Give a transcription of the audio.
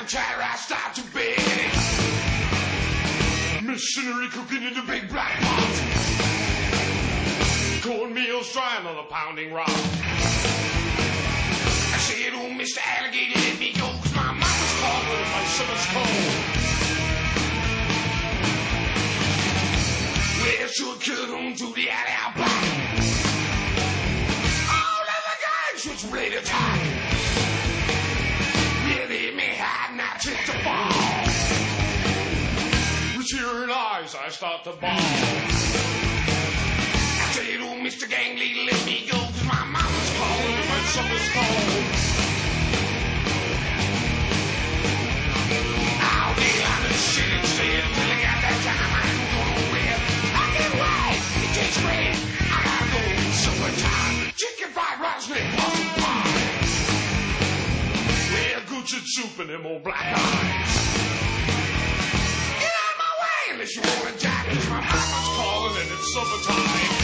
I'm tired, I start to beg. Missionary cooking in the big black pot. Cornmeal's drying on a pounding rock. I said, oh, Mr. Alligator, let me go, 'cause my mama's calling and my summer's cold. Well, so I cut on to the alley out back. All of the guys was ready to attack. Yeah, they hit me hard and I took the ball. With tearing eyes, I start to bawl. I said, oh, Mr. Gang Leader, let me go, 'cause my mama's calling and my summer's cold. All day I'm in the city instead till I got that time I ain't going nowhere. I can't wait, it takes rain. I gotta go summertime. Chicken fried rice and pumpkin pie. Well, good shit soup and them old black eyes. Get out of my way unless you wanna die, 'cause my mama's calling and it's summertime.